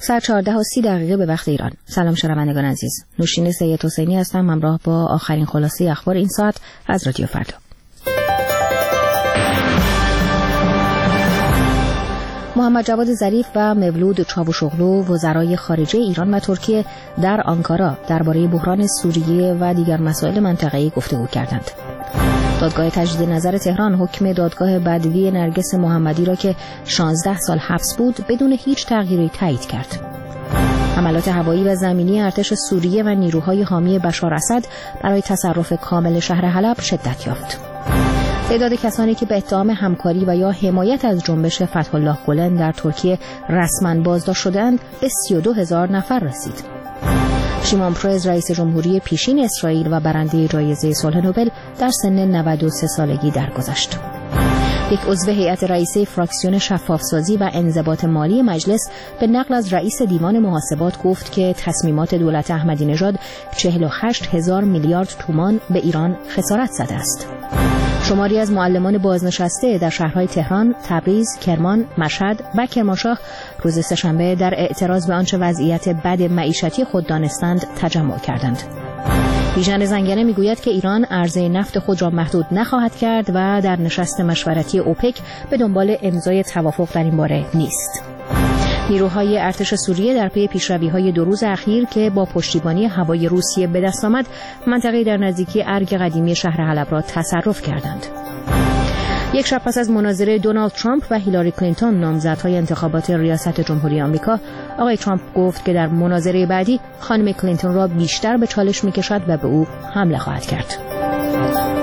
ساعت 14:30 به وقت ایران. سلام شنوندگان عزیز. نوشین سید حسینی هستم همراه با آخرین خلاصه اخبار این ساعت از رادیو فردا. محمد جواد ظریف و مولود چاوشوغلو وزرای خارجه ایران و ترکیه در آنکارا درباره بحران سوریه و دیگر مسائل منطقه‌ای گفتگو کردند. دادگاه تجدید نظر تهران حکم دادگاه بدوی نرگس محمدی را که 16 سال حبس بود بدون هیچ تغییری تایید کرد. حملات هوایی و زمینی ارتش سوریه و نیروهای حامی بشار اسد برای تصرف کامل شهر حلب شدت یافت. تعداد کسانی که به اتهام همکاری و یا حمایت از جنبش فتح الله گلن در ترکیه رسما بازداشت شده‌اند به 32,000 نفر رسید. شیمون پرز رئیس جمهوری پیشین اسرائیل و برنده جایزه صلح نوبل در سن 93 سالگی درگذشت. یک عضو هیئت رئیسه فراکسیون شفافسازی و انضباط مالی مجلس به نقل از رئیس دیوان محاسبات گفت که تصمیمات دولت احمدی نژاد 48,000 میلیارد تومان به ایران خسارت زده است. شماری از معلمان بازنشسته در شهرهای تهران، تبریز، کرمان، مشهد و کرمانشاه روز سه‌شنبه در اعتراض به آنچه وضعیت بد معیشتی خود دانستند تجمع کردند. بیژن زنگنه میگوید که ایران عرضه نفت خود را محدود نخواهد کرد و در نشست مشورتی اوپک به دنبال امضای توافق در این باره نیست. نیروهای ارتش سوریه در پی پیشروی‌های 2 روز اخیر که با پشتیبانی هوایی روسیه به دست آمد، منطقه‌ای در نزدیکی ارگ قدیمی شهر حلب را تصرف کردند. یک شب پس از مناظره دونالد ترامپ و هیلاری کلینتون نامزدهای انتخابات ریاست جمهوری آمریکا، آقای ترامپ گفت که در مناظره بعدی خانم کلینتون را بیشتر به چالش می‌کشد و به او حمله خواهد کرد.